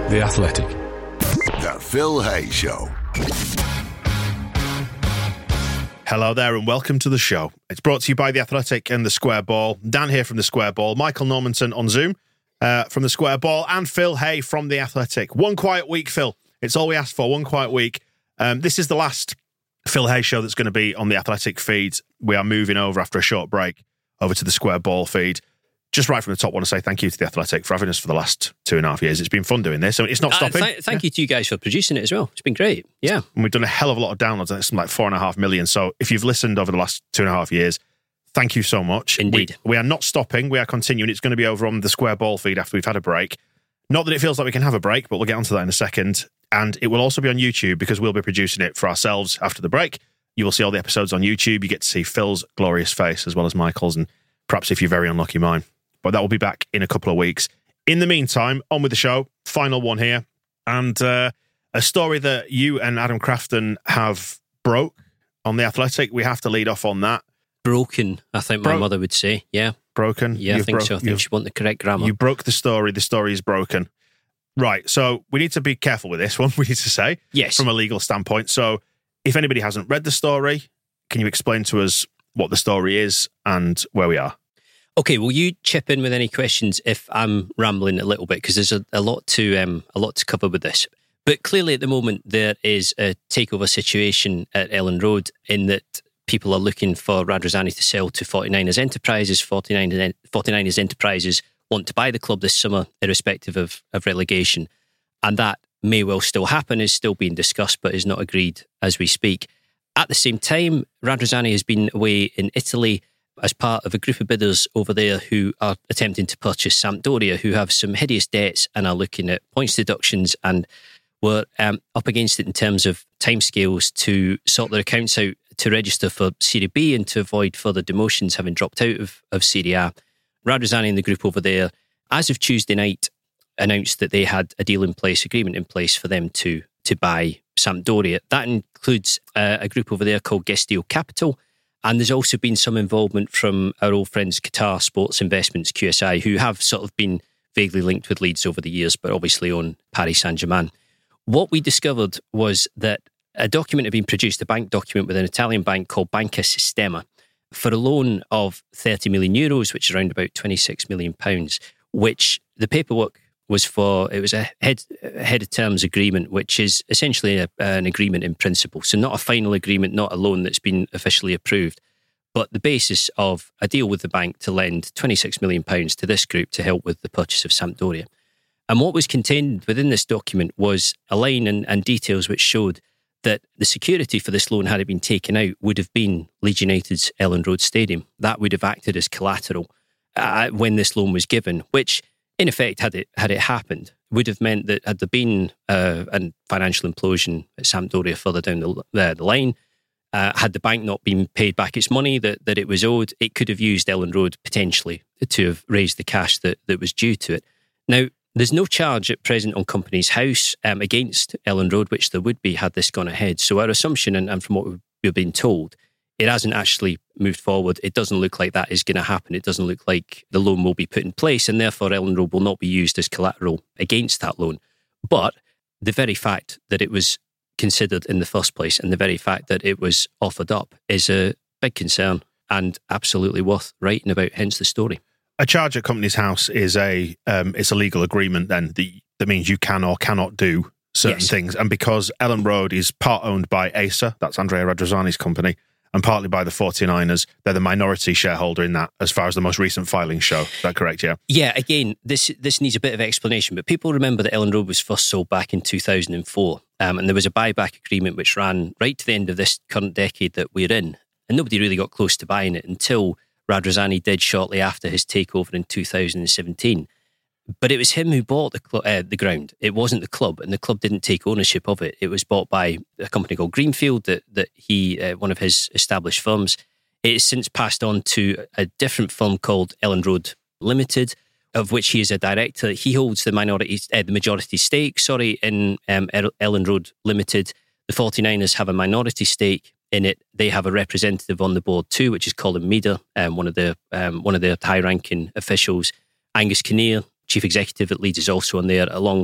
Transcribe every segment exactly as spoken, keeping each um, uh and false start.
The Athletic. The Phil Hay Show. Hello there and welcome to the show. It's brought to you by The Athletic and The Square Ball. Dan here from The Square Ball, Michael Normanton on Zoom uh, from The Square Ball, and Phil Hay from The Athletic. One quiet week, Phil. It's all we asked for, one quiet week. Um, this is the last Phil Hay show that's going to be on The Athletic feed. We are moving over after a short break over to The Square Ball feed. Just right from the top, I want to say thank you to The Athletic for having us for the last two and a half years. It's been fun doing this. I mean, it's not stopping. Uh, th- thank yeah. you to you guys for producing it as well. It's been great. Yeah. And we've done a hell of a lot of downloads. It's like four and a half million. So if you've listened over the last two and a half years, thank you so much. Indeed. We, we are not stopping. We are continuing. It's going to be over on the Square Ball feed after we've had a break. Not that it feels like we can have a break, but we'll get onto that in a second. And it will also be on YouTube because we'll be producing it for ourselves after the break. You will see all the episodes on YouTube. You get to see Phil's glorious face as well as Michael's, and perhaps if you're very unlucky, mine. But that will be back in a couple of weeks. In the meantime, on with the show. Final one here. And uh, a story that you and Adam Crafton have broke on The Athletic. We have to lead off on that. Broken, I think my Bro- mother would say. Yeah. Broken? Yeah, You've I think bro- so. I think she want the correct grammar. You broke the story. The story is broken. Right. So we need to be careful with this one, we need to say. Yes. From a legal standpoint. So if anybody hasn't read the story, can you explain to us what the story is and where we are? Okay, will you chip in with any questions if I'm rambling a little bit, because there's a, a lot to um, a lot to cover with this. But clearly at the moment there is a takeover situation at Ellen Road in that people are looking for Radrizzani to sell to forty-niners Enterprises. forty-niners Enterprises want to buy the club this summer, irrespective of, of relegation. And that may well still happen, is still being discussed, but is not agreed as we speak. At the same time, Radrizzani has been away in Italy as part of a group of bidders over there who are attempting to purchase Sampdoria, who have some hideous debts and are looking at points deductions, and were um, up against it in terms of timescales to sort their accounts out to register for Serie B and to avoid further demotions, having dropped out of, of Serie A. Radrizzani and the group over there, as of Tuesday night, announced that they had a deal in place, agreement in place for them to, to buy Sampdoria. That includes uh, a group over there called Gestio Capital. And there's also been some involvement from our old friends Qatar Sports Investments, Q S I, who have sort of been vaguely linked with Leeds over the years, but obviously own Paris Saint-Germain. What we discovered was that a document had been produced, a bank document with an Italian bank called Banca Sistema, for a loan of thirty million euros, which is around about twenty-six million pounds, which the paperwork was for, it was a head, head of terms agreement, which is essentially a, an agreement in principle. So not a final agreement, not a loan that's been officially approved, but the basis of a deal with the bank to lend twenty-six million pounds to this group to help with the purchase of Sampdoria. And what was contained within this document was a line and, and details which showed that the security for this loan, had it been taken out, would have been Leeds United's Ellen Road Stadium. That would have acted as collateral uh, when this loan was given, which in effect, had it had it happened, would have meant that had there been uh, a financial implosion at Sampdoria further down the, the, the line, uh, had the bank not been paid back its money that, that it was owed, it could have used Ellen Road potentially to have raised the cash that, that was due to it. Now, there's no charge at present on Companies House um, against Ellen Road, which there would be had this gone ahead. So our assumption, and, and from what we've been told, it hasn't actually moved forward. It doesn't look like that is going to happen. It doesn't look like the loan will be put in place, and therefore Ellen Road will not be used as collateral against that loan. But the very fact that it was considered in the first place and the very fact that it was offered up is a big concern and absolutely worth writing about, hence the story. A charge at Companies House is a um, it's a legal agreement then that, that means you can or cannot do certain Yes. things. And because Ellen Road is part owned by Acer, that's Andrea Radrizzani's company, and partly by the forty-niners, they're the minority shareholder in that, as far as the most recent filings show. Is that correct, yeah? Yeah, again, this this needs a bit of explanation, but people remember that Ellen Road was first sold back in two thousand four, um, and there was a buyback agreement which ran right to the end of this current decade that we're in, and nobody really got close to buying it until Radrizzani did shortly after his takeover in two thousand seventeen. But it was him who bought the cl- uh, the ground. It wasn't the club, and the club didn't take ownership of it. It was bought by a company called Greenfield, that that he, uh, one of his established firms. It has since passed on to a different firm called Ellen Road Limited, of which he is a director. He holds the minority, uh, the majority stake, sorry, in um, Ellen Road Limited. The forty-niners have a minority stake in it. They have a representative on the board too, which is Colin Meader, um, one of the um, one of their high-ranking officials. Angus Kinnear, Chief Executive at Leeds, is also on there, along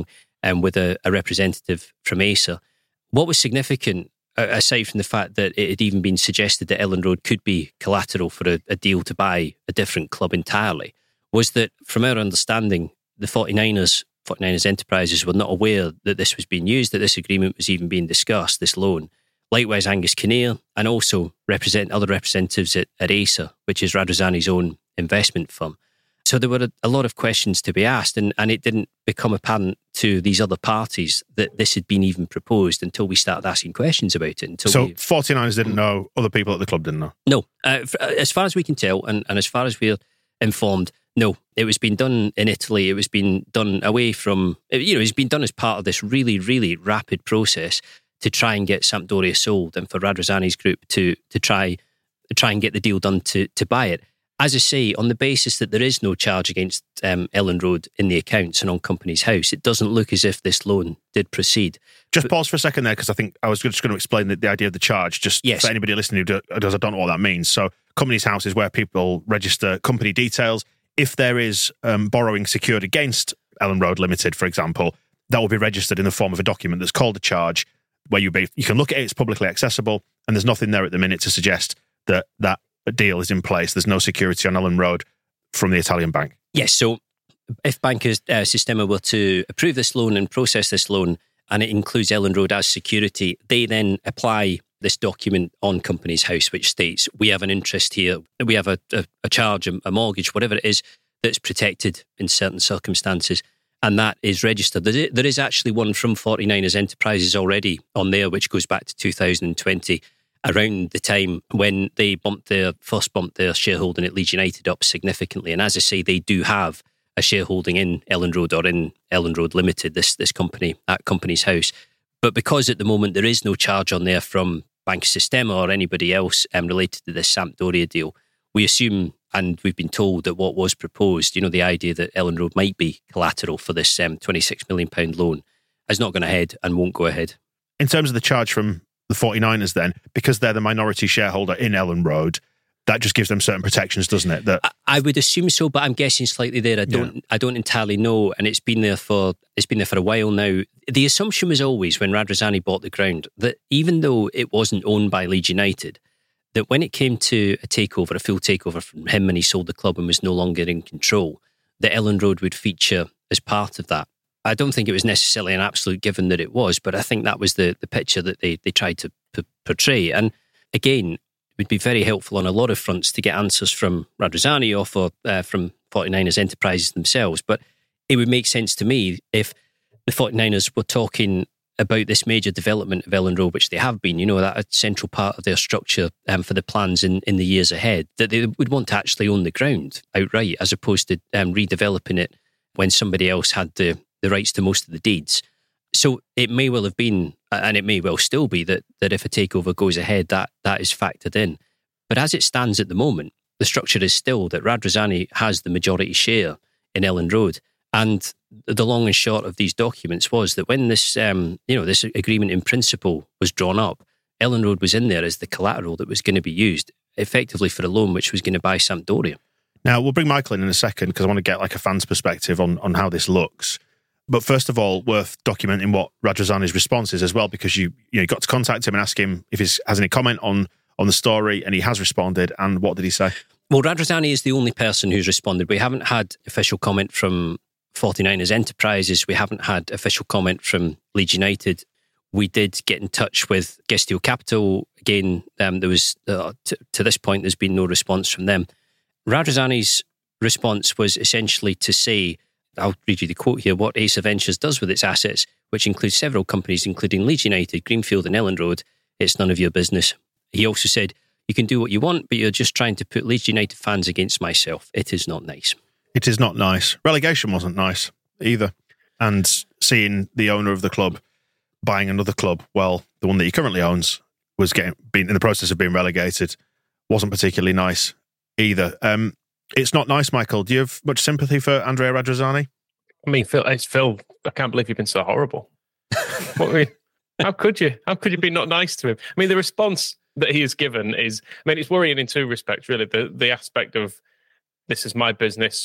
um, with a, a representative from Acer. What was significant, uh, aside from the fact that it had even been suggested that Elland Road could be collateral for a, a deal to buy a different club entirely, was that from our understanding, the forty-niners, forty-niners Enterprises were not aware that this was being used, that this agreement was even being discussed, this loan. Likewise, Angus Kinnear, and also represent other representatives at, at Acer, which is Radrizzani's own investment firm. So there were a, a lot of questions to be asked, and, and it didn't become apparent to these other parties that this had been even proposed until we started asking questions about it. Until so we, forty-niners didn't know, other people at the club didn't know? No. Uh, as far as we can tell, and, and as far as we're informed, no. It was being done in Italy. It was being done away from, you know, it's been done as part of this really, really rapid process to try and get Sampdoria sold and for Radrizzani's group to to try try and get the deal done to to buy it. As I say, on the basis that there is no charge against um, Elland Road in the accounts and on Companies House, it doesn't look as if this loan did proceed. Just but, pause for a second there, because I think I was just going to explain the, the idea of the charge, just yes. for anybody listening who do, does, I don't know what that means. So Companies House is where people register company details. If there is um, borrowing secured against Elland Road Limited, for example, that will be registered in the form of a document that's called a charge, where you be, you can look at it, it's publicly accessible, and there's nothing there at the minute to suggest that that deal is in place. There's no security on Elland Road from the Italian bank. Yes, so if Banca uh, Sistema were to approve this loan and process this loan, and it includes Elland Road as security, they then apply this document on Companies House, which states we have an interest here, we have a, a, a charge, a, a mortgage, whatever it is, that's protected in certain circumstances, and that is registered. There is actually one from forty-niners Enterprises already on there, which goes back to two thousand twenty, around the time when they bumped their first bumped their shareholding at Leeds United up significantly. And as I say, they do have a shareholding in Elland Road or in Elland Road Limited, this this company at Companies House. But because at the moment there is no charge on there from Banca Sistema or anybody else um, related to this Sampdoria deal, we assume, and we've been told, that what was proposed, you know, the idea that Elland Road might be collateral for this um, twenty-six million pounds loan, has not gone ahead and won't go ahead. In terms of the charge from the forty-niners then, because they're the minority shareholder in Elland Road, that just gives them certain protections, doesn't it? That I, I would assume so, but I'm guessing slightly there. I don't yeah. I don't entirely know, and it's been there for it's been there for a while now. The assumption was always, when Radrizzani bought the ground, that even though it wasn't owned by Leeds United, that when it came to a takeover, a full takeover from him, and he sold the club and was no longer in control, that Elland Road would feature as part of that. I don't think it was necessarily an absolute given that it was, but I think that was the, the picture that they, they tried to p- portray. And again, it would be very helpful on a lot of fronts to get answers from Radrizzani or for, uh, from forty-niners Enterprises themselves. But it would make sense to me if the forty-niners were talking about this major development of Elland Road, which they have been, you know, that a central part of their structure um, for the plans in, in the years ahead, that they would want to actually own the ground outright, as opposed to um, redeveloping it when somebody else had the the rights to most of the deeds. So it may well have been, and it may well still be, that that if a takeover goes ahead, that that is factored in. But as it stands at the moment, the structure is still that Radrizzani has the majority share in Elland Road. And the long and short of these documents was that when this, um, you know, this agreement in principle was drawn up, Elland Road was in there as the collateral that was going to be used effectively for a loan which was going to buy Sampdoria. Now, we'll bring Michael in in a second, because I want to get like a fan's perspective on, on how this looks. But first of all, worth documenting what Radrizzani's response is as well, because you you know, got to contact him and ask him if he has any comment on, on the story, and he has responded. And what did he say? Well, Radrizzani is the only person who's responded. We haven't had official comment from forty-niners Enterprises. We haven't had official comment from Leeds United. We did get in touch with Gestio Capital. Again, um, there was uh, t- to this point, there's been no response from them. Radrizzani's response was essentially to say, I'll read you the quote here, what Acer Ventures does with its assets, which includes several companies, including Leeds United, Greenfield and Elland Road, it's none of your business. He also said, you can do what you want, but you're just trying to put Leeds United fans against myself. It is not nice. It is not nice. Relegation wasn't nice either. And seeing the owner of the club buying another club, well, the one that he currently owns, was getting being in the process of being relegated, wasn't particularly nice either. Um, It's not nice, Michael. Do you have much sympathy for Andrea Radrizzani? I mean, Phil, it's Phil. I can't believe you've been so horrible. What, I mean, how could you? How could you be not nice to him? I mean, the response that he has given is, I mean, it's worrying in two respects, really. The the aspect of, this is my business,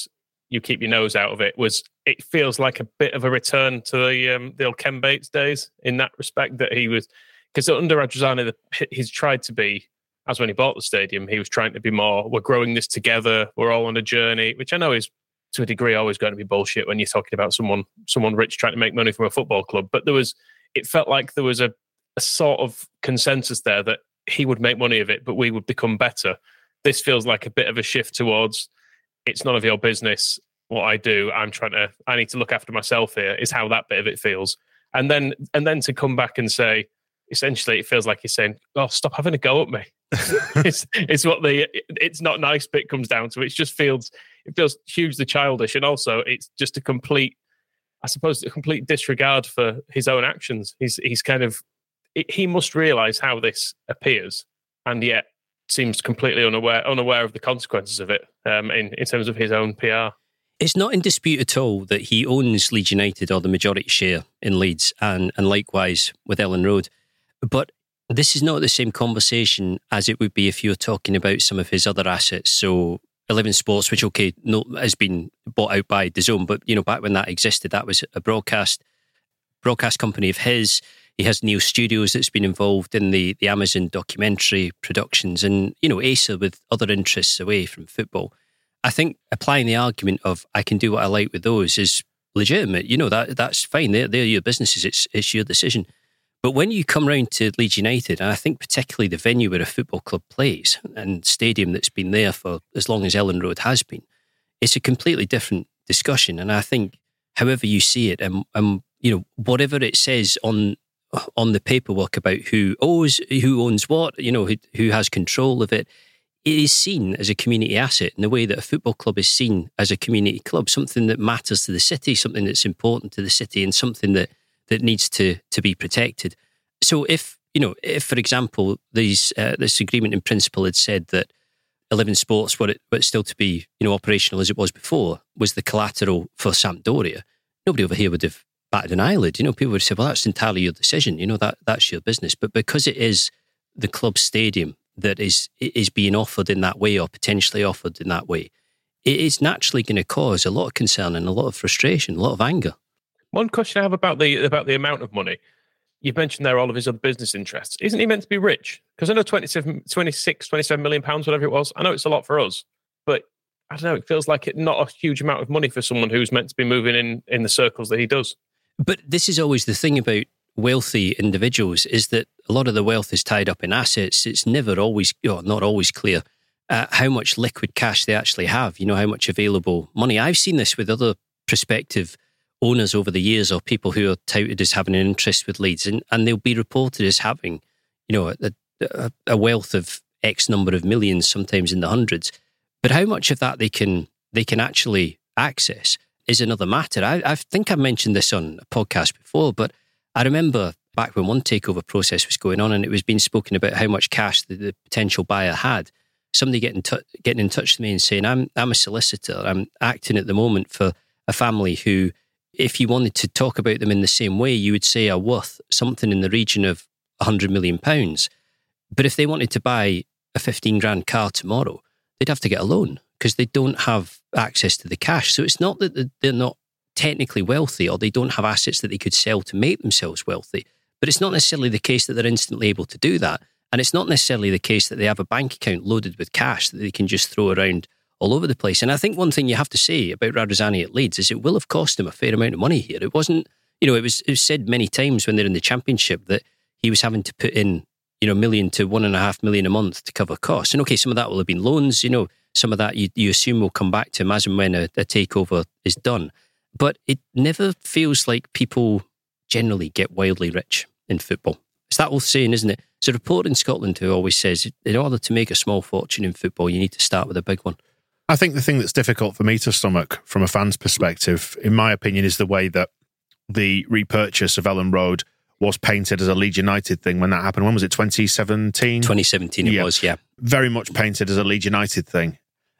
you keep your nose out of it, was it feels like a bit of a return to the um, the old Ken Bates days in that respect, that he was, because under Radrizzani, he's tried to be, as when he bought the stadium, he was trying to be more, we're growing this together, we're all on a journey, which I know is to a degree always going to be bullshit when you're talking about someone someone rich trying to make money from a football club. But there was, it felt like there was a, a sort of consensus there that he would make money of it, but we would become better. This feels like a bit of a shift towards, it's none of your business what I do. I'm trying to, I need to look after myself here, is how that bit of it feels. And then, and then to come back and say, essentially, it feels like he's saying, oh, stop having a go at me. it's, it's what the, it's not nice bit comes down to. It just feels, it feels hugely childish. And also it's just a complete, I suppose, a complete disregard for his own actions. He's, he's kind of, he must realise how this appears, and yet seems completely unaware unaware of the consequences of it um, in, in terms of his own P R. It's not in dispute at all that he owns Leeds United, or the majority share in Leeds, and, and likewise with Elland Road. But this is not the same conversation as it would be if you were talking about some of his other assets. So Eleven Sports, which, okay, no, has been bought out by DAZN, but you know, back when that existed, that was a broadcast broadcast company of his. He has Neo Studios that's been involved in the, the Amazon documentary productions, and, you know, Acer with other interests away from football. I think applying the argument of I can do what I like with those is legitimate. You know, that that's fine. They're, they're your businesses. It's, it's your decision. But when you come round to Leeds United, and I think particularly the venue where a football club plays and stadium that's been there for as long as Elland Road has been, it's a completely different discussion. And I think however you see it, and, and you know, whatever it says on on the paperwork about who owes, who owns what, you know, who, who has control of it, it is seen as a community asset in the way that a football club is seen as a community club, something that matters to the city, something that's important to the city, and something that, that needs to to be protected. So if, you know, if, for example, these uh, this agreement in principle had said that Eleven Sports, what it, but still to be, you know, operational as it was before, was the collateral for Sampdoria, nobody over here would have batted an eyelid. You know, people would say, well, that's entirely your decision. You know, that that's your business. But because it is the club stadium that is is being offered in that way, or potentially offered in that way, it is naturally going to cause a lot of concern and a lot of frustration, a lot of anger. One question I have about the about the amount of money. You've mentioned there all of his other business interests. Isn't he meant to be rich? Because I know twenty-seven, twenty-six, twenty-seven million pounds, whatever it was. I know it's a lot for us, but I don't know, it feels like it not a huge amount of money for someone who's meant to be moving in, in the circles that he does. But this is always the thing about wealthy individuals, is that a lot of the wealth is tied up in assets. It's never always, or not always clear uh, how much liquid cash they actually have, you know, how much available money. I've seen this with other prospective owners over the years, or people who are touted as having an interest with Leeds, and, and they'll be reported as having, you know, a, a, a wealth of X number of millions, sometimes in the hundreds. But how much of that they can they can actually access is another matter. I, I think I've mentioned this on a podcast before, but I remember back when one takeover process was going on and it was being spoken about how much cash the, the potential buyer had, somebody getting, t- getting in touch with me and saying, I'm, I'm a solicitor, I'm acting at the moment for a family who, if you wanted to talk about them in the same way, you would say are worth something in the region of one hundred million pounds. But if they wanted to buy a fifteen grand car tomorrow, they'd have to get a loan because they don't have access to the cash. So it's not that they're not technically wealthy or they don't have assets that they could sell to make themselves wealthy, but it's not necessarily the case that they're instantly able to do that. And it's not necessarily the case that they have a bank account loaded with cash that they can just throw around all over the place. And I think one thing you have to say about Radrizzani at Leeds is it will have cost him a fair amount of money here. It wasn't, you know, it was, it was said many times when they're in the Championship that he was having to put in, you know, a million to one and a half million a month to cover costs. And okay, some of that will have been loans, you know, some of that you, you assume will come back to him as and when a, a takeover is done. But it never feels like people generally get wildly rich in football. It's that old saying, isn't it? There's a reporter in Scotland who always says, in order to make a small fortune in football, you need to start with a big one. I think the thing that's difficult for me to stomach from a fan's perspective, in my opinion, is the way that the repurchase of Elland Road was painted as a Leeds United thing when that happened. When was it, twenty seventeen? twenty seventeen it yeah. was, yeah. Very much painted as a Leeds United thing.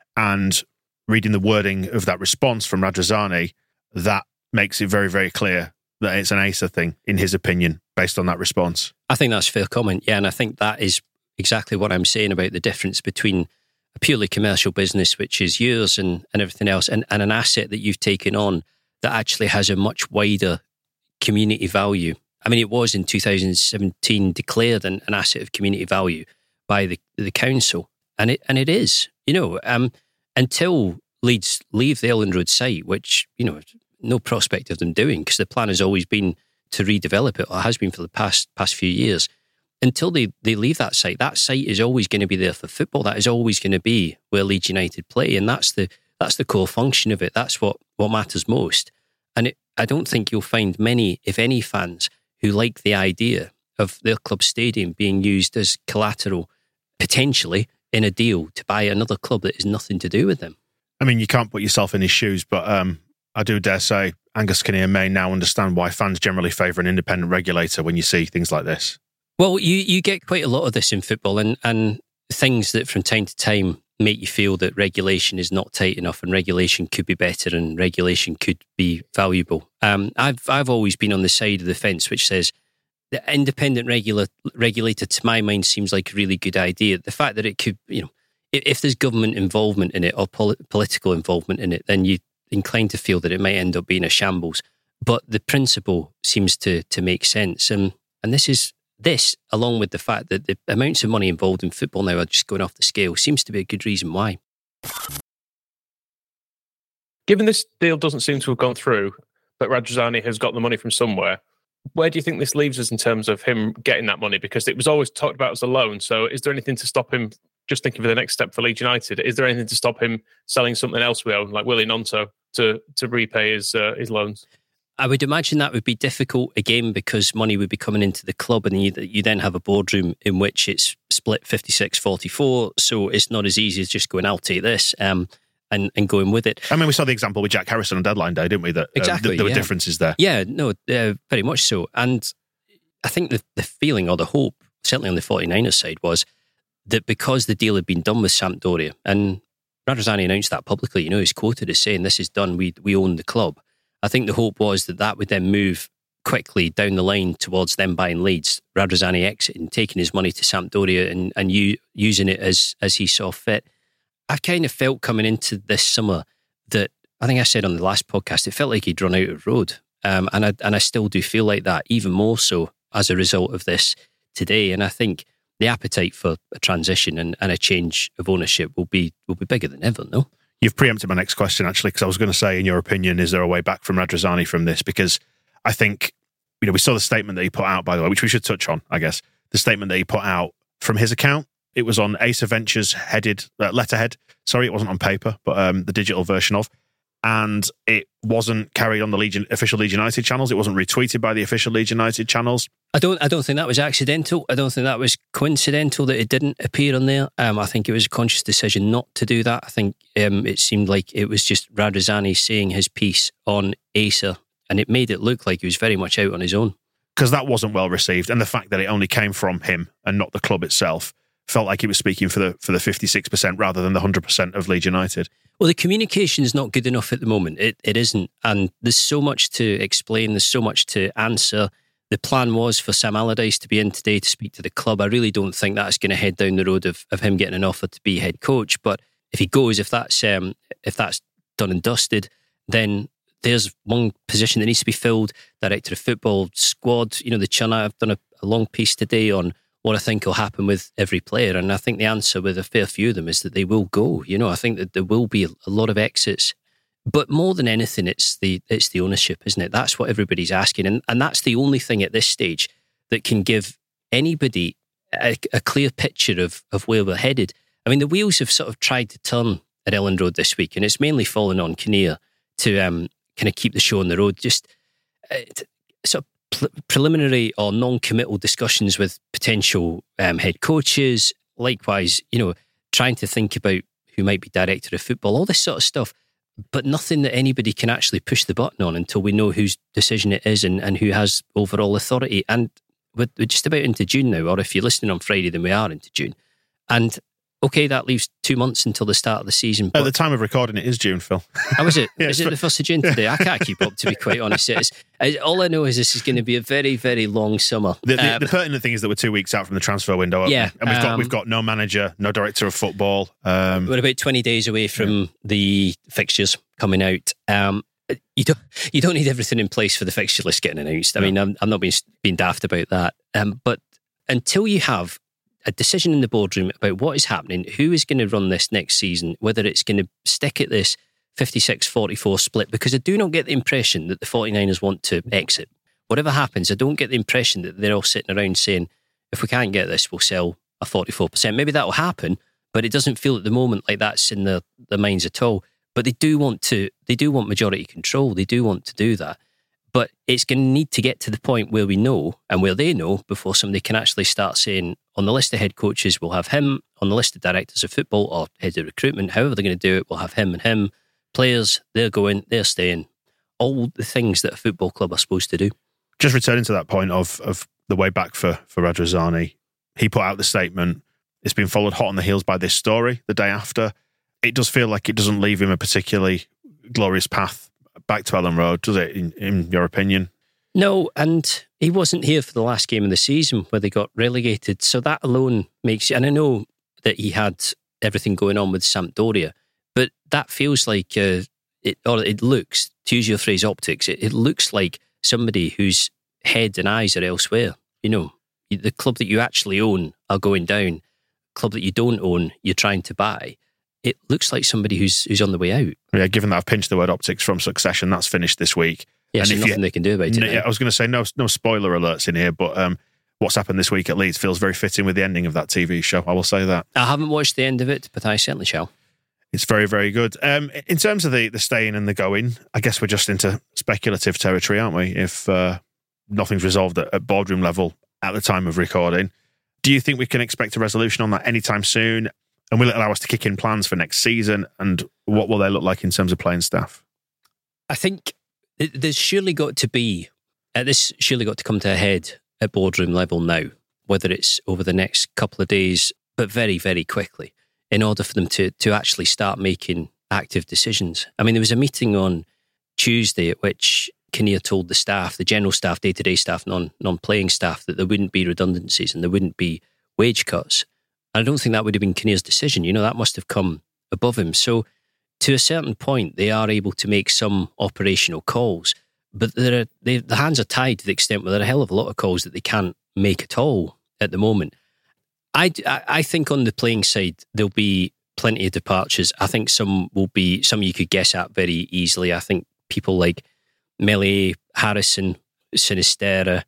And reading the wording of that response from Radrizzani, that makes it very, very clear that it's an Acer thing, in his opinion, based on that response. I think that's a fair comment, yeah. And I think that is exactly what I'm saying about the difference between a purely commercial business, which is yours and, and everything else, and, and an asset that you've taken on that actually has a much wider community value. I mean, it was in two thousand seventeen declared an, an asset of community value by the, the council, and it and it is, you know, um, until Leeds leave the Elland Road site, which, you know, no prospect of them doing, because the plan has always been to redevelop it, or has been for the past past few years. Until they, they leave that site, that site is always going to be there for football. That is always going to be where Leeds United play, and that's the that's the core function of it. That's what, what matters most. And it, I don't think you'll find many, if any, fans who like the idea of their club stadium being used as collateral, potentially, in a deal to buy another club that has nothing to do with them. I mean, you can't put yourself in his shoes, but um, I do dare say Angus Kinnear may now understand why fans generally favour an independent regulator when you see things like this. Well, you, you get quite a lot of this in football, and, and things that from time to time make you feel that regulation is not tight enough and regulation could be better and regulation could be valuable. Um, I've I've always been on the side of the fence which says the independent regula- regulator, to my mind, seems like a really good idea. The fact that it could, you know, if, if there's government involvement in it or pol- political involvement in it, then you're inclined to feel that it might end up being a shambles. But the principle seems to to make sense. And, and this is... This, along with the fact that the amounts of money involved in football now are just going off the scale, seems to be a good reason why. Given this deal doesn't seem to have gone through, but Radrizzani has got the money from somewhere, where do you think this leaves us in terms of him getting that money? Because it was always talked about as a loan. So is there anything to stop him, just thinking of the next step for Leeds United, is there anything to stop him selling something else we own, like Willie Gnonto, to, to repay his uh, his loans? I would imagine that would be difficult, again, because money would be coming into the club, and you, you then have a boardroom in which it's split fifty-six forty-four, so it's not as easy as just going, I'll take this, um, and, and going with it. I mean, we saw the example with Jack Harrison on deadline day, didn't we? That exactly, uh, th- there yeah. were differences there. Yeah, no, uh, very much so. And I think the, the feeling or the hope, certainly on the 49ers side, was that because the deal had been done with Sampdoria, and Radrizzani announced that publicly, you know, he's quoted as saying, this is done, we we own the club. I think the hope was that that would then move quickly down the line towards them buying Leeds, Radrizzani exiting, taking his money to Sampdoria and, and you, using it as as he saw fit. I kind of felt coming into this summer that, I think I said on the last podcast, it felt like he'd run out of road. Um, and, I, and I still do feel like that, even more so as a result of this today. And I think the appetite for a transition and, and a change of ownership will be will be bigger than ever, no? You've preempted my next question, actually, because I was going to say, in your opinion, is there a way back from Radrizzani from this? Because I think, you know, we saw the statement that he put out, by the way, which we should touch on, I guess. The statement that he put out from his account, it was on Acer Ventures headed, uh, letterhead. Sorry, it wasn't on paper, but um, the digital version of. And it wasn't carried on the Legion, official Leeds United channels. It wasn't retweeted by the official Leeds United channels. I don't I don't think that was accidental. I don't think that was coincidental that it didn't appear on there. Um, I think it was a conscious decision not to do that. I think um, it seemed like it was just Radrizzani saying his piece on Acer, and it made it look like he was very much out on his own. Because that wasn't well received, and the fact that it only came from him and not the club itself felt like he was speaking for the for the fifty-six percent rather than the one hundred percent of Leeds United. Well, the communication is not good enough at the moment. It it isn't. And there's so much to explain. There's so much to answer. The plan was for Sam Allardyce to be in today to speak to the club. I really don't think that's going to head down the road of, of him getting an offer to be head coach. But if he goes, if that's um, if that's done and dusted, then there's one position that needs to be filled. Director of football, squad. You know, the Chunna, I've done a, a long piece today on what I think will happen with every player. And I think the answer with a fair few of them is that they will go. You know, I think that there will be a, a lot of exits. But more than anything, it's the it's the ownership, isn't it? That's what everybody's asking. And, and that's the only thing at this stage that can give anybody a, a clear picture of, of where we're headed. I mean, the wheels have sort of tried to turn at Elland Road this week, and it's mainly fallen on Kinnear to um, kind of keep the show on the road. Just uh, sort of preliminary or non-committal discussions with potential um, head coaches. Likewise, you know, trying to think about who might be director of football, all this sort of stuff, but nothing that anybody can actually push the button on until we know whose decision it is and, and who has overall authority. And we're, we're just about into June now, or if you're listening on Friday, then we are into June. And Okay, that leaves two months until the start of the season. At the time of recording, it is June, Phil. How is it? Yeah, is it the first of June today? I can't keep up, to be quite honest. It's, I, all I know is this is going to be a very, very long summer. The, the, um, the pertinent thing is that we're two weeks out from the transfer window. aren't Yeah, we? And we've got um, we've got no manager, no director of football. Um, we're about twenty days away from yeah. the fixtures coming out. Um, you don't you don't need everything in place for the fixture list getting announced. I yeah. mean, I'm, I'm not being being daft about that. Um, but until you have a decision in the boardroom about what is happening, who is going to run this next season, whether it's going to stick at this fifty-six forty-four split, because I do not get the impression that the 49ers want to exit. Whatever happens, I don't get the impression that they're all sitting around saying, if we can't get this, we'll sell a forty-four percent. Maybe that will happen, but it doesn't feel at the moment like that's in their, their minds at all. But they do want to, they do want majority control. They do want to do that. But it's going to need to get to the point where we know and where they know before somebody can actually start saying, on the list of head coaches, we'll have him. On the list of directors of football or head of recruitment, however they're going to do it, we'll have him and him. Players, they're going, they're staying. All the things that a football club are supposed to do. Just returning to that point of of the way back for, for Radrizzani, he put out the statement. It's been followed hot on the heels by this story the day after. It does feel like it doesn't leave him a particularly glorious path back to Ellen Road, does it, in, in your opinion? No, and he wasn't here for the last game of the season where they got relegated. So that alone makes... And I know that he had everything going on with Sampdoria, but that feels like... Uh, it, or it looks, to use your phrase, optics, it, it looks like somebody whose head and eyes are elsewhere. You know, the club that you actually own are going down. Club that you don't own, you're trying to buy. It looks like somebody who's who's on the way out. Yeah, given that I've pinched the word optics from Succession, that's finished this week. Yeah, and so if nothing you, they can do about it. Yeah, I was going to say no no spoiler alerts in here, but um, what's happened this week at Leeds feels very fitting with the ending of that T V show. I will say that. I haven't watched the end of it, but I certainly shall. It's very, very good. Um, in terms of the, the staying and the going, I guess we're just into speculative territory, aren't we? If uh, nothing's resolved at, at boardroom level at the time of recording. Do you think we can expect a resolution on that anytime soon? And will it allow us to kick in plans for next season? And what will they look like in terms of playing staff? I think there's surely got to be, uh, this surely got to come to a head at boardroom level now, whether it's over the next couple of days, but very, very quickly, in order for them to to actually start making active decisions. I mean, there was a meeting on Tuesday at which Kinnear told the staff, the general staff, day-to-day staff, non, non-playing staff, that there wouldn't be redundancies and there wouldn't be wage cuts. And I don't think that would have been Kinnear's decision. You know, that must have come above him. So to a certain point, they are able to make some operational calls, but there are, they, the hands are tied to the extent where there are a hell of a lot of calls that they can't make at all at the moment. I, I think on the playing side, there'll be plenty of departures. I think some will be, some you could guess at very easily. I think people like Melie, Harrison, Sinisterra,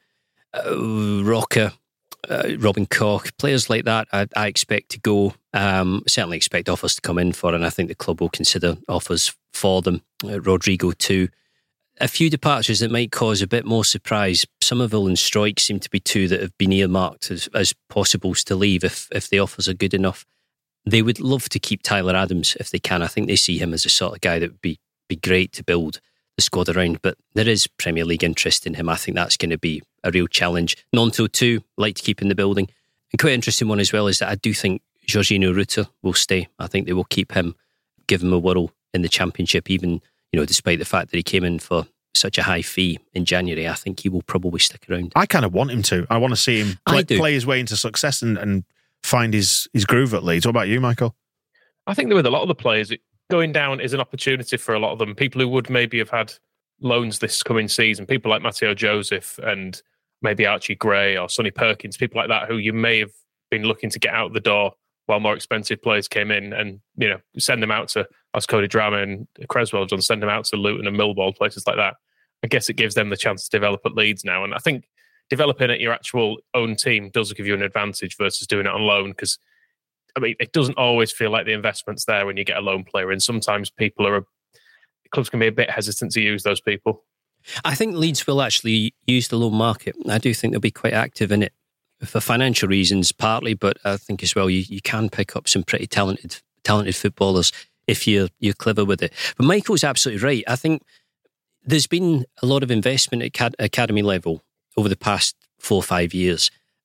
uh, Rocker, uh, Robin Koch, players like that, I, I expect to go. Um, certainly expect offers to come in for, and I think the club will consider offers for them. Uh, Rodrigo too. A few departures that might cause a bit more surprise. Somerville and Stroik seem to be two that have been earmarked as, as possibles to leave if if the offers are good enough. They would love to keep Tyler Adams if they can. I think they see him as a sort of guy that would be, be great to build the squad around, but there is Premier League interest in him. I think that's going to be a real challenge. Nonto too, like to keep in the building. And quite interesting one as well is that I do think Jorginho Rutter will stay. I think they will keep him, give him a whirl in the Championship, even, you know, despite the fact that he came in for such a high fee in January. I think he will probably stick around. I kind of want him to. I want to see him play, play his way into success and, and find his, his groove at Leeds. What about you, Michael? I think that with a lot of the players, it, going down is an opportunity for a lot of them. People who would maybe have had loans this coming season, people like Matteo Joseph and maybe Archie Gray or Sonny Perkins, people like that who you may have been looking to get out the door while more expensive players came in, and, you know, send them out to, as Cody Drama and Creswell have done, send them out to Luton and Millwall, places like that. I guess it gives them the chance to develop at Leeds now. And I think developing at your actual own team does give you an advantage versus doing it on loan, because, I mean, it doesn't always feel like the investment's there when you get a loan player in. Sometimes people are, a, clubs can be a bit hesitant to use those people. I think Leeds will actually use the loan market. I do think they'll be quite active in it for financial reasons, partly, but I think as well you, you can pick up some pretty talented talented footballers if you're you're clever with it. But Michael's absolutely right. I think there's been a lot of investment at acad- academy level over the past four or five years.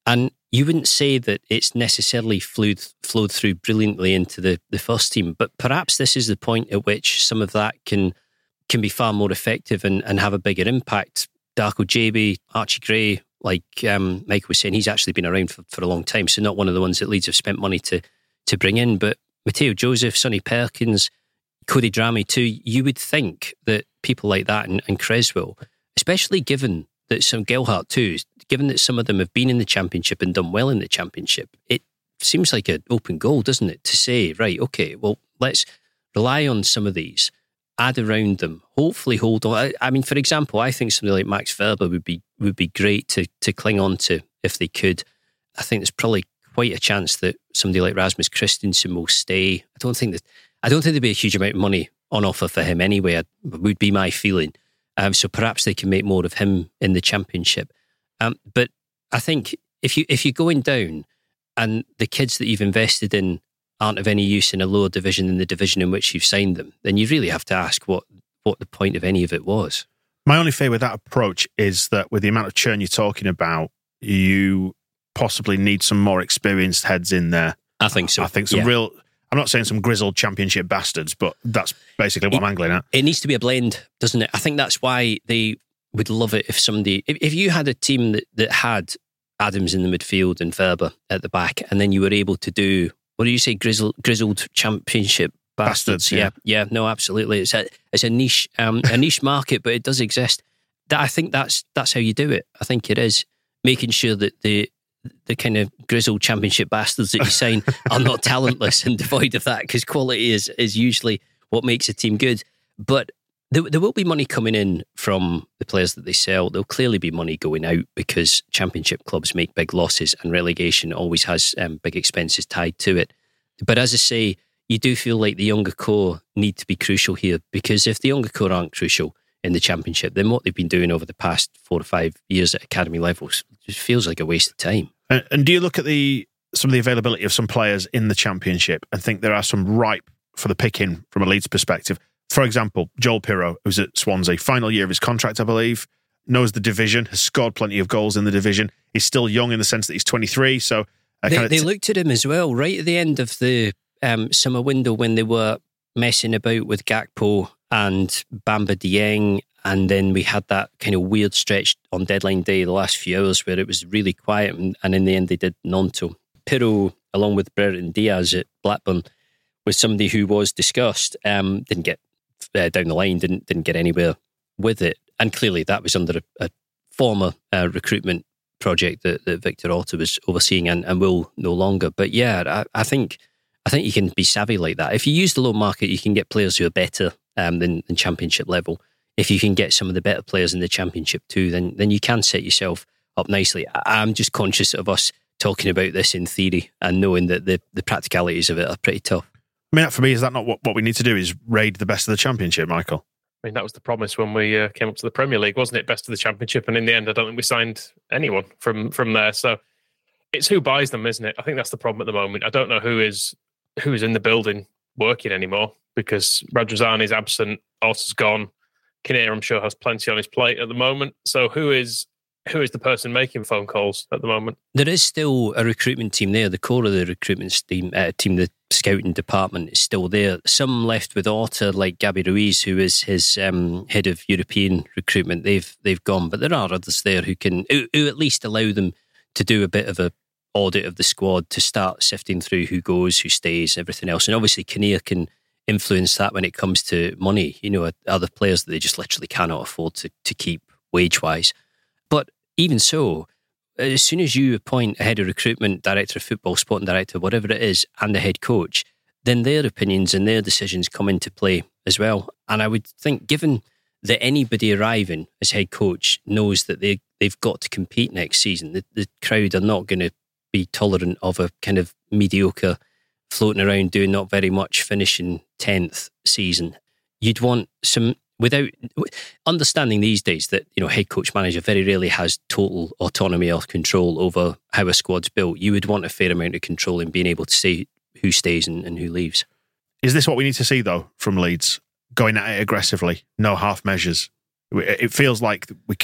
And you wouldn't say that it's necessarily flowed, flowed through brilliantly into the, the first team, but perhaps this is the point at which some of that can can be far more effective and, and have a bigger impact. Darko J B, Archie Gray, like um, Michael was saying, he's actually been around for, for a long time, so not one of the ones that Leeds have spent money to to bring in. But Matteo Joseph, Sonny Perkins, Cody Drameh too, you would think that people like that and, and Creswell, especially given that some Gelhardt too, given that some of them have been in the Championship and done well in the Championship, it seems like an open goal, doesn't it? To say, right, okay, well, let's rely on some of these, add around them, hopefully hold on. I, I mean, for example, I think somebody like Max Verber would be would be great to to cling on to if they could. I think there's probably quite a chance that somebody like Rasmus Christensen will stay. I don't think that I don't think there'd be a huge amount of money on offer for him anyway. It would be my feeling. Um, so perhaps they can make more of him in the Championship. Um, but I think if you if you're going down and the kids that you've invested in aren't of any use in a lower division than the division in which you've signed them, then you really have to ask what, what the point of any of it was. My only fear with that approach is that with the amount of churn you're talking about, you possibly need some more experienced heads in there. I think so. I think some yeah. real... I'm not saying some grizzled Championship bastards, but that's basically what it, I'm angling at. It needs to be a blend, doesn't it? I think that's why they would love it if somebody... If, if you had a team that, that had Adams in the midfield and Verber at the back, and then you were able to do... What do you say? Grizzled, grizzled Championship bastards. bastards yeah. yeah, yeah. No, absolutely. It's a it's a niche um, a niche market, but it does exist. That I think that's that's how you do it. I think it is making sure that the the kind of grizzled Championship bastards that you sign are not talentless and devoid of that, because quality is is usually what makes a team good. But there, there will be money coming in from the players that they sell. There'll clearly be money going out because Championship clubs make big losses and relegation always has um, big expenses tied to it. But as I say, you do feel like the younger core need to be crucial here, because if the younger core aren't crucial in the Championship, then what they've been doing over the past four or five years at academy levels just feels like a waste of time. And, and do you look at the some of the availability of some players in the Championship and think there are some ripe for the picking from a Leeds perspective? For example, Joel Pirro, who's at Swansea, final year of his contract, I believe, knows the division, has scored plenty of goals in the division. He's still young in the sense that he's twenty-three. So uh, they, kind of they t- looked at him as well, right at the end of the um, summer window when they were messing about with Gakpo and Bamba Dieng. And then we had that kind of weird stretch on deadline day, the last few hours, where it was really quiet. And, and in the end, they did Nonto. Pirro, along with Brereton Diaz at Blackburn, was somebody who was discussed, um, didn't get Uh, down the line, didn't didn't get anywhere with it, and clearly that was under a, a former uh, recruitment project that, that Victor Orta was overseeing and, and will no longer. But yeah, I, I think I think you can be savvy like that. If you use the low market, you can get players who are better um, than, than Championship level. If you can get some of the better players in the Championship too, then then you can set yourself up nicely. I, I'm just conscious of us talking about this in theory and knowing that the, the practicalities of it are pretty tough. I mean, for me, is that not what, what we need to do, is raid the best of the Championship, Michael? I mean, that was the promise when we uh, came up to the Premier League, wasn't it? Best of the Championship. And in the end, I don't think we signed anyone from, from there. So it's who buys them, isn't it? I think that's the problem at the moment. I don't know who is who is in the building working anymore, because Radrizzani is absent, Orta's gone. Kinnear, I'm sure, has plenty on his plate at the moment. So who is who is the person making phone calls at the moment? There is still a recruitment team there. The core of the recruitment team, uh, team, the scouting department, is still there. Some left with Orta, like Gabby Ruiz, who is his um, head of European recruitment. They've they've gone, but there are others there who can who, who at least allow them to do a bit of a audit of the squad, to start sifting through who goes, who stays, everything else. And obviously, Kinnear can influence that when it comes to money. You know, other players that they just literally cannot afford to to keep wage wise. But even so, as soon as you appoint a head of recruitment, director of football, sporting director, whatever it is, and a head coach, then their opinions and their decisions come into play as well. And I would think, given that anybody arriving as head coach knows that they, they've got to compete next season, the, the crowd are not going to be tolerant of a kind of mediocre, floating around doing not very much, finishing tenth season. You'd want some... Without understanding these days that, you know, head coach manager very rarely has total autonomy or control over how a squad's built, you would want a fair amount of control in being able to say who stays and, and who leaves. Is this what we need to see, though, from Leeds? Going at it aggressively, no half measures. It feels like we cannot...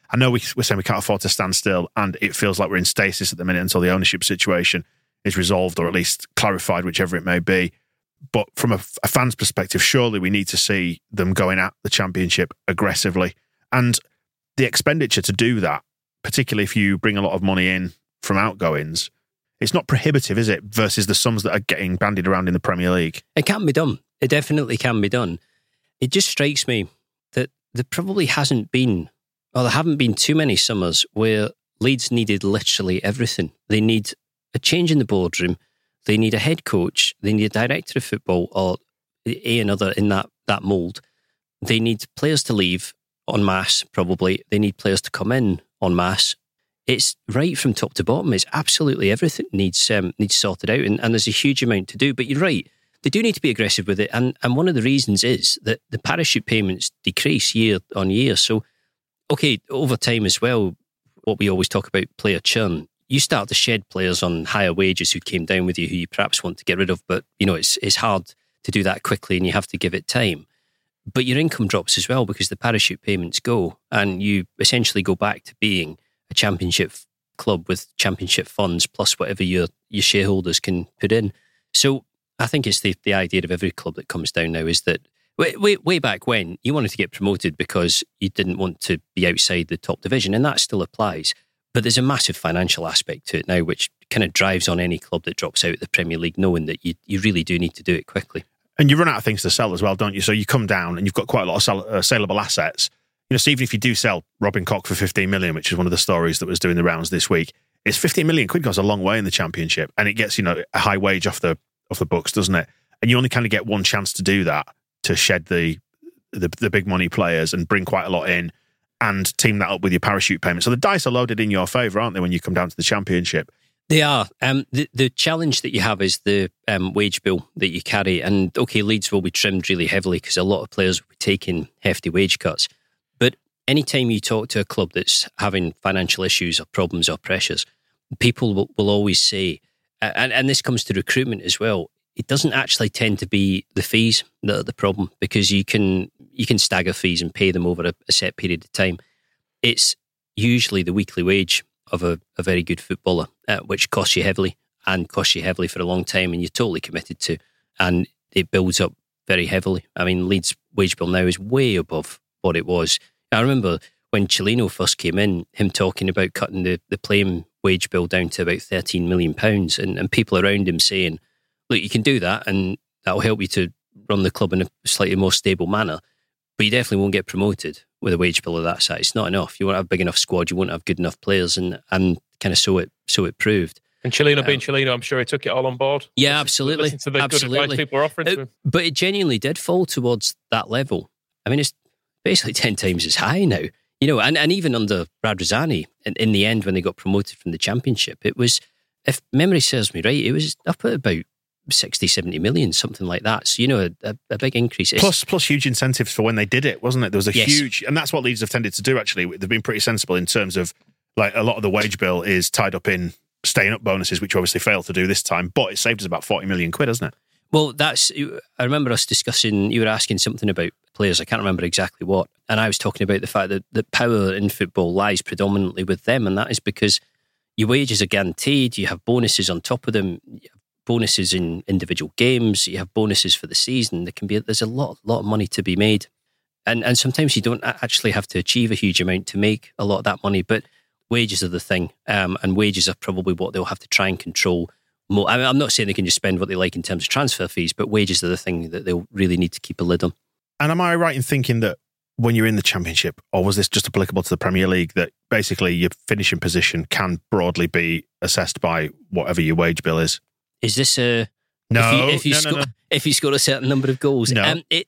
I know we, we're saying we can't afford to stand still, and it feels like we're in stasis at the minute until the ownership situation is resolved or at least clarified, whichever it may be. But from a, a fan's perspective, surely we need to see them going at the Championship aggressively. And the expenditure to do that, particularly if you bring a lot of money in from outgoings, it's not prohibitive, is it, versus the sums that are getting bandied around in the Premier League? It can be done. It definitely can be done. It just strikes me that there probably hasn't been, or there haven't been too many summers where Leeds needed literally everything. They need a change in the boardroom. They need a head coach. They need a director of football or a another in that, that mould. They need players to leave en masse, probably. They need players to come in en masse. It's right from top to bottom. It's absolutely everything needs um, needs sorted out, and, and there's a huge amount to do. But you're right, they do need to be aggressive with it, and and one of the reasons is that the parachute payments decrease year on year. So, okay, over time as well, what we always talk about, player churn. You start to shed players on higher wages who came down with you, who you perhaps want to get rid of, but you know it's it's hard to do that quickly, and you have to give it time. But your income drops as well because the parachute payments go, and you essentially go back to being a Championship club with Championship funds plus whatever your your shareholders can put in. So I think it's the, the idea of every club that comes down now is that way, way, way back when you wanted to get promoted because you didn't want to be outside the top division, and that still applies. But there's a massive financial aspect to it now, which kind of drives on any club that drops out of the Premier League, knowing that you, you really do need to do it quickly. And you run out of things to sell as well, don't you? So you come down and you've got quite a lot of sell, uh, saleable assets. You know, so even if you do sell Robin Koch for fifteen million, which is one of the stories that was doing the rounds this week, it's fifteen million quid goes a long way in the Championship, and it gets, you know, a high wage off the off the books, doesn't it? And you only kind of get one chance to do that, to shed the the, the big money players and bring quite a lot in and team that up with your parachute payment. So the dice are loaded in your favour, aren't they, when you come down to the Championship? They are. Um, the, the challenge that you have is the um, wage bill that you carry. And okay, Leeds will be trimmed really heavily because a lot of players will be taking hefty wage cuts. But anytime you talk to a club that's having financial issues or problems or pressures, people will, will always say, and, and this comes to recruitment as well, it doesn't actually tend to be the fees that are the problem, because you can you can stagger fees and pay them over a, a set period of time. It's usually the weekly wage of a, a very good footballer, uh, which costs you heavily and costs you heavily for a long time, and you're totally committed to, and it builds up very heavily. I mean, Leeds' wage bill now is way above what it was. I remember when Chilino first came in, him talking about cutting the, the playing wage bill down to about thirteen million pounds, and, and people around him saying, look, you can do that and that'll help you to run the club in a slightly more stable manner, but you definitely won't get promoted with a wage bill of that size. It's not enough. You won't have a big enough squad, you won't have good enough players, and, and kind of so it so it proved. And Chilino um, being Chilino, I'm sure he took it all on board. Yeah, absolutely. Listen to the absolutely. good advice people are offering to it, him. But it genuinely did fall towards that level. I mean, it's basically ten times as high now. You know, and, and even under Radrizzani, in, in the end, when they got promoted from the Championship, it was, if memory serves me right, it was up at about sixty, seventy million, something like that. So, you know, a, a big increase. It's, Plus, plus huge incentives for when they did it, wasn't it? There was a Yes. huge, and that's what Leeds have tended to do, actually. They've been pretty sensible in terms of, like, a lot of the wage bill is tied up in staying up bonuses, which obviously failed to do this time, but it saved us about forty million quid, hasn't it? Well, that's, I remember us discussing, you were asking something about players, I can't remember exactly what, and I was talking about the fact that, that power in football lies predominantly with them, and that is because your wages are guaranteed, you have bonuses on top of them, you have bonuses in individual games, you have bonuses for the season. There can be, there's a lot, lot of money to be made, and and sometimes you don't actually have to achieve a huge amount to make a lot of that money, but wages are the thing, um, and wages are probably what they'll have to try and control more. I mean, I'm not saying they can just spend what they like in terms of transfer fees, but wages are the thing that they'll really need to keep a lid on. And am I right in thinking that when you're in the Championship, or was this just applicable to the Premier League, that basically your finishing position can broadly be assessed by whatever your wage bill is? Is this a... No, if you, if you no, score, no, no. If you score a certain number of goals? No. Um, it,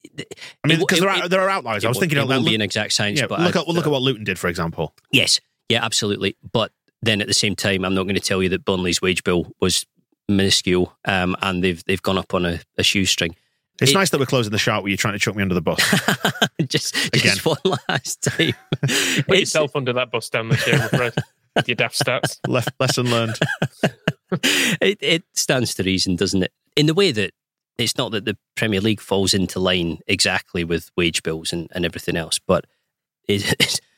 I mean, it- because it- there are, it- there are outliers. I was it thinking won't- of it won't that. be an exact science, Yeah, but look I- at look at what Luton did, for example. Yes, yeah, absolutely. But then at the same time, I'm not going to tell you that Burnley's wage bill was minuscule, um, and they've they've gone up on a, a shoestring. It's It- nice that we're closing the shark where you're trying to chuck me under the bus. just Again. just one last time. Put It's- yourself under that bus down this year, I'm afraid. With your daft stats. Lef- lesson learned. it, it stands to reason, doesn't it? In the way that it's not that the Premier League falls into line exactly with wage bills and, and everything else, but it, it's,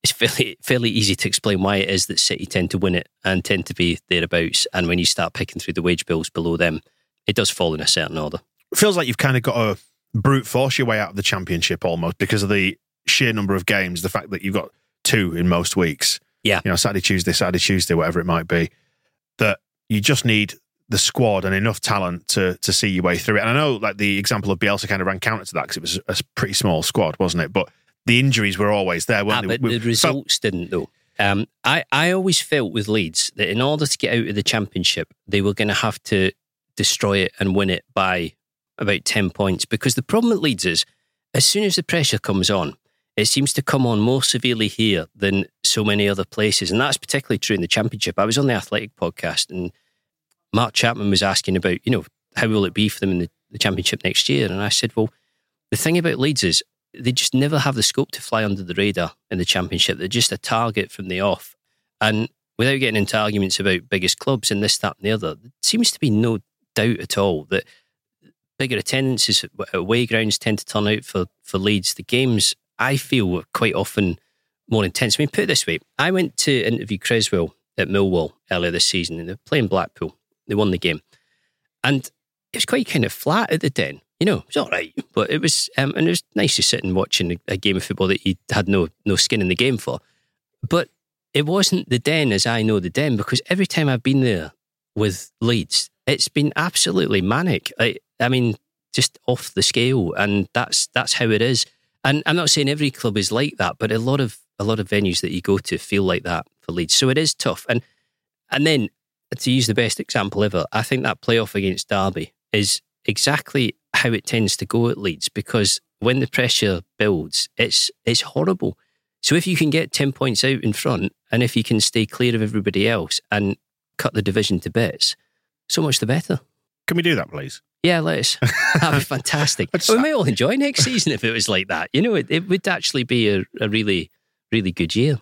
it's fairly fairly easy to explain why it is that City tend to win it and tend to be thereabouts. And when you start picking through the wage bills below them, it does fall in a certain order. It feels like you've kind of got to brute force your way out of the Championship almost because of the sheer number of games, the fact that you've got two in most weeks. Yeah. You know, Saturday, Tuesday, Saturday, Tuesday, whatever it might be, that you just need the squad and enough talent to to see your way through it. And I know like the example of Bielsa kind of ran counter to that because it was a pretty small squad, wasn't it? But the injuries were always there, weren't ah, they? But the results felt- didn't, though. Um, I, I always felt with Leeds that in order to get out of the Championship, they were going to have to destroy it and win it by about ten points. Because the problem with Leeds is, as soon as the pressure comes on, it seems to come on more severely here than so many other places. And that's particularly true in the Championship. I was on the Athletic podcast and Mark Chapman was asking about, you know, how will it be for them in the, the Championship next year? And I said, well, the thing about Leeds is they just never have the scope to fly under the radar in the Championship. They're just a target from the off. And without getting into arguments about biggest clubs and this, that and the other, there seems to be no doubt at all that bigger attendances at away grounds tend to turn out for, for Leeds. The games, I feel, are quite often more intense. I mean, put it this way, I went to interview Creswell at Millwall earlier this season and they're playing Blackpool. They won the game. And it was quite kind of flat at the Den. You know, it was all right, but it was, um, and it was nice to sit and watching a, a game of football that you had no no skin in the game for. But it wasn't the Den as I know the Den, because every time I've been there with Leeds, it's been absolutely manic. I, I mean, just off the scale, and that's that's how it is. And I'm not saying every club is like that, but a lot of a lot of venues that you go to feel like that for Leeds. So it is tough. And and then to use the best example ever, I think that playoff against Derby is exactly how it tends to go at Leeds, because when the pressure builds, it's it's horrible. So if you can get ten points out in front, and if you can stay clear of everybody else and cut the division to bits, so much the better. Can we do that, please? Yeah, let's. That'd be fantastic. Just, we might all enjoy next season if it was like that. You know, it, it would actually be a, a really, really good year.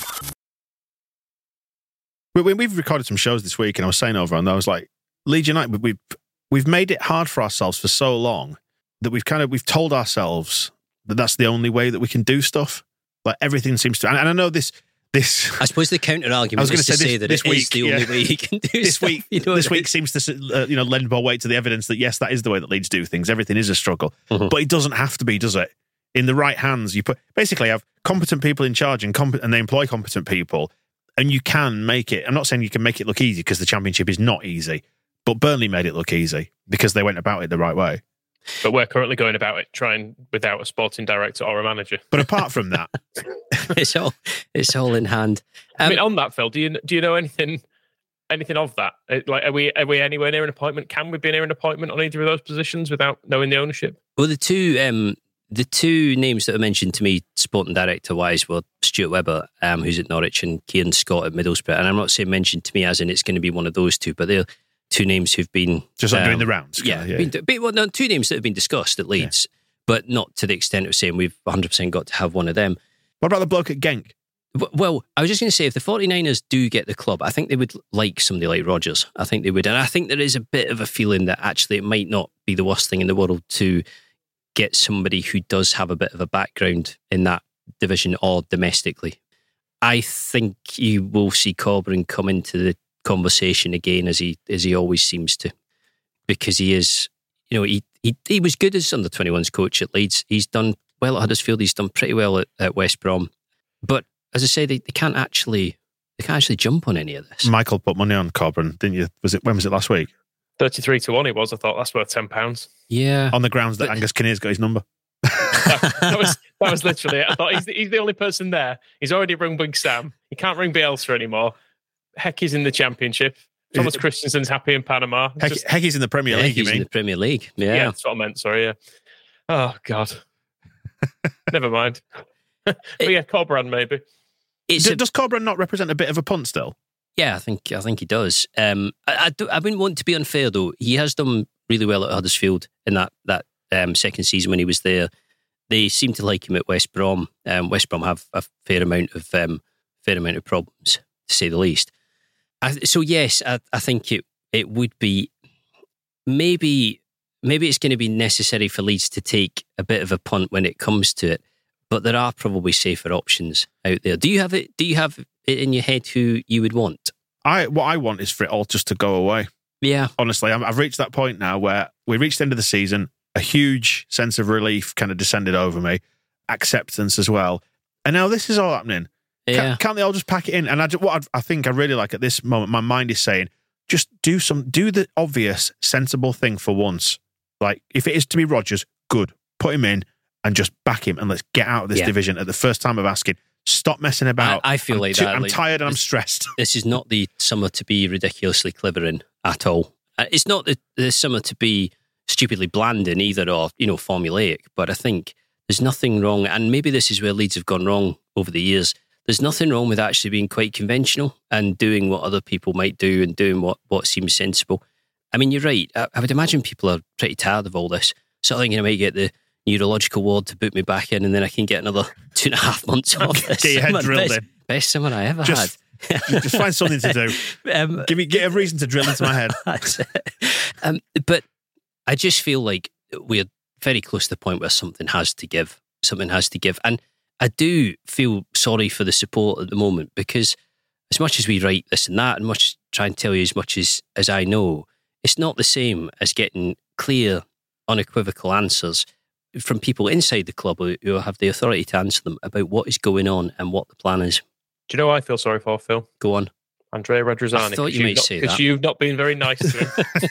We, we've recorded some shows this week, and I was saying over, and I was like, Leeds United, we've we've made it hard for ourselves for so long that we've kind of we've told ourselves that that's the only way that we can do stuff. Like everything seems to, and, and I know this. This, I suppose the counter argument is to say, say this, that this it week, is the yeah. only way you can do this stuff, week. You know this I mean? week seems to uh, you know lend more weight to the evidence that yes, that is the way that Leeds do things. Everything is a struggle, mm-hmm. but it doesn't have to be, does it? In the right hands, you put basically have competent people in charge and comp- and they employ competent people, and you can make it. I'm not saying you can make it look easy because the Championship is not easy, but Burnley made it look easy because they went about it the right way. But we're currently going about it trying without a sporting director or a manager. But apart from that, it's all it's all in hand. Um, I mean, on that, Phil, do you do you know anything anything of that? Like, are we are we anywhere near an appointment? Can we be near an appointment on either of those positions without knowing the ownership? Well, the two um, the two names that were mentioned to me, sporting director wise, were Stuart Webber, um, who's at Norwich, and Kieran Scott at Middlesbrough. And I'm not saying mentioned to me as in it's going to be one of those two, but they're two names who've been just like um, doing the rounds. Yeah, yeah. Been, been, well, no, two names that have been discussed at Leeds, yeah. but not to the extent of saying we've one hundred percent got to have one of them. What about the bloke at Genk? Well, I was just going to say, if the 49ers do get the club, I think they would like somebody like Rodgers. I think they would. And I think there is a bit of a feeling that actually it might not be the worst thing in the world to get somebody who does have a bit of a background in that division or domestically. I think you will see Corberan come into the conversation again as he as he always seems to, because he is, you know, he he, he was good as under twenty-ones coach at Leeds. He's done well at Huddersfield. He's done pretty well at, at West Brom. But as I say, they, they can't actually they can't actually jump on any of this. Michael put money on Corberan, didn't you? Was it when was it last week? Thirty-three to one. It was. I thought that's worth ten pounds. Yeah, on the grounds that but, Angus Kinnear's got his number. that, that was that was literally it. I thought he's the, he's the only person there. He's already rung Big Sam. He can't ring Bielsa anymore. Heck, he's in the Championship. Thomas Christensen's happy in Panama. Heck, Just, heck he's in the Premier yeah, League, you he's mean? in the Premier League. Yeah. yeah, that's what I meant. Sorry, yeah. Oh, God. Never mind. But yeah, Corberan maybe. It's D- a, does Corberan not represent a bit of a punt still? Yeah, I think I think he does. Um, I, I, do, I wouldn't want to be unfair, though. He has done really well at Huddersfield in that, that um, second season when he was there. They seem to like him at West Brom. Um, West Brom have a fair amount of um, fair amount of problems, to say the least. I, so yes, I, I think it it would be maybe maybe it's going to be necessary for Leeds to take a bit of a punt when it comes to it. but there are probably safer options out there. Do you have it? Do you have it in your head who you would want? I what I want is for it all just to go away. Yeah, honestly, I'm, I've reached that point now where we reached the end of the season. A huge sense of relief kind of descended over me, acceptance as well, and now this is all happening. Yeah. Can't, can't they all just pack it in? And I, what I think I really like at this moment, my mind is saying, just do some, do the obvious, sensible thing for once. Like, if it is to be Rodgers, good. Put him in and just back him and let's get out of this yeah. division at the first time of asking. Stop messing about. I, I feel I'm like too, that. I'm like, tired and I'm this, stressed. This is not the summer to be ridiculously clever in at all. Uh, it's not the, the summer to be stupidly bland in either, or, you know, formulaic. But I think there's nothing wrong, and maybe this is where Leeds have gone wrong over the years. There's nothing wrong with actually being quite conventional and doing what other people might do and doing what, what seems sensible. I mean, you're right. I, I would imagine people are pretty tired of all this. So I think I might get the neurological ward to boot me back in, and then I can get another two and a half months off. Get your head drilled best, in. Best summer I ever Just, had. just find something to do. Um, Give me get a reason to drill into my head. That's it. Um, but I just feel like we're very close to the point where something has to give. Something has to give. And I do feel sorry for the support at the moment, because as much as we write this and that, and much try and tell you as much as, as I know, it's not the same as getting clear, unequivocal answers from people inside the club who, who have the authority to answer them about what is going on and what the plan is. Do you know what I feel sorry for, Phil? Go on. Andrea Radrizzani. I thought you might not, say Because that. you've not been very nice to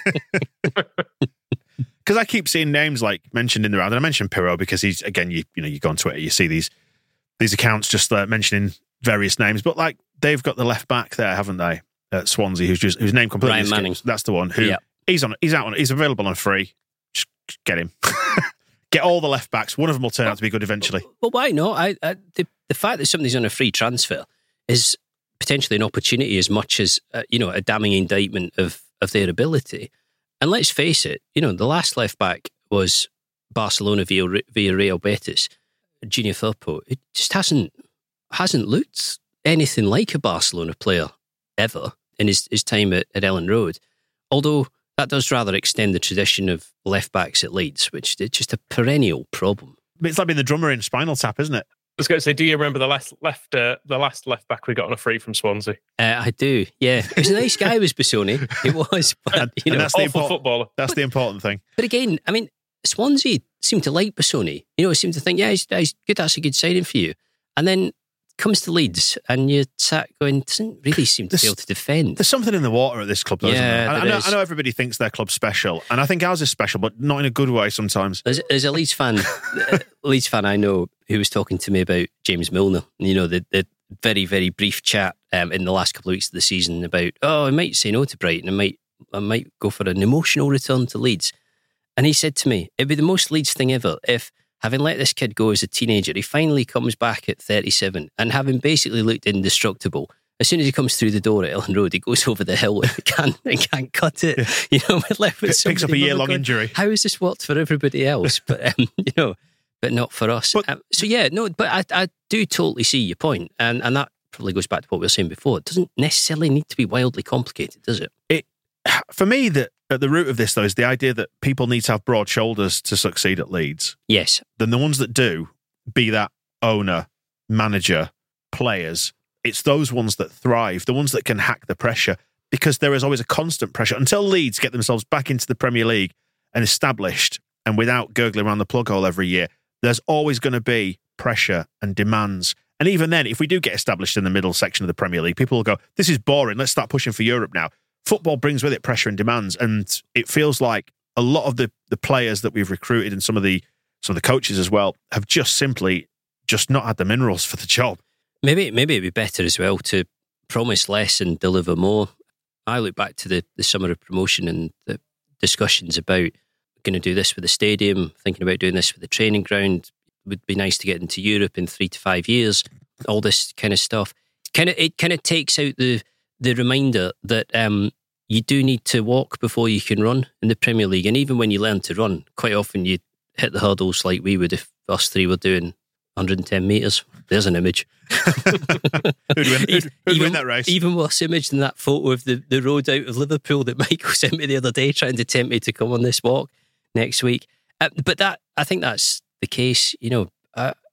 him. Because I keep seeing names like mentioned in the round, and I mentioned Pirro because he's, again, you you know, you go on Twitter, you see these these accounts just uh, mentioning various names, but like they've got the left back there, haven't they? At Swansea, who's just whose name completely Ryan escapes. Manning. That's the one who Yeah. he's on. He's out on. He's available on free. Just get him. Get all the left backs. One of them will turn out to be good eventually. Well, why not? I, I, the, the fact that somebody's on a free transfer is potentially an opportunity as much as uh, you know, a damning indictment of of their ability. And let's face it, you know, the last left back was Barcelona via, via Real Betis, Junior Firpo. It just hasn't hasn't looked anything like a Barcelona player ever in his, his time at, at Ellen Road. Although that does rather extend the tradition of left backs at Leeds, which is just a perennial problem. It's like being the drummer in Spinal Tap, isn't it? I was going to say, do you remember the last left uh, the last left back we got on a free from Swansea? Uh, I do, yeah. He was a nice guy, was Bassoni. He was, but And- you and know. that's the Awful important- footballer. That's the important thing. But again, I mean, Swansea seem to like Bassoni. You know, seem to think, yeah, he's, he's good. That's a good signing for you. And then comes to Leeds, and you're sat going, doesn't really seem to There's- be able to defend. There's something in the water at this club, though, isn't Yeah, there? I, I, there know, is. I know everybody thinks their club's special, and I think ours is special, but not in a good way sometimes. There's, there's a Leeds fan, a Leeds fan I know who was talking to me about James Milner. You know, the, the very, very brief chat um, in the last couple of weeks of the season about, oh, I might say no to Brighton. I might, I might go for an emotional return to Leeds. And he said to me, it'd be the most Leeds thing ever if, having let this kid go as a teenager, he finally comes back at thirty-seven and having basically looked indestructible. As soon as he comes through the door at Ellen Road, he goes over the hill and can't, and can't cut it. Yeah. You know, we're left with P- picks up a somebody year-long going, injury. How has this worked for everybody else? But um, you know, but not for us. But- um, so yeah, no. But I, I do totally see your point, and and that probably goes back to what we were saying before. It doesn't necessarily need to be wildly complicated, does it? It, for me, the, at the root of this, though, is the idea that people need to have broad shoulders to succeed at Leeds. Yes. Then the ones that do, be that owner, manager, players, it's those ones that thrive, the ones that can hack the pressure, because there is always a constant pressure. Until Leeds get themselves back into the Premier League and established, and without gurgling around the plug hole every year, there's always going to be pressure and demands. And even then, if we do get established in the middle section of the Premier League, people will go, this is boring, let's start pushing for Europe now. Football brings with it pressure and demands, and it feels like a lot of the, the players that we've recruited and some of the some of the coaches as well have just simply just not had the minerals for the job. Maybe maybe it'd be better as well to promise less and deliver more. I look back to the, the summer of promotion and the discussions about going to do this with the stadium, thinking about doing this with the training ground. It would be nice to get into Europe in three to five years. All this kind of stuff. Kind of it kind of takes out the the reminder that um, you do need to walk before you can run in the Premier League. And even when you learn to run, quite often you hit the hurdles like we would if us three were doing one hundred ten metres. There's an image. Who'd win, who'd, who'd even, win that race? Even worse image than that photo of the, the road out of Liverpool that Michael sent me the other day trying to tempt me to come on this walk next week. Uh, but that I think that's the case. You know, uh,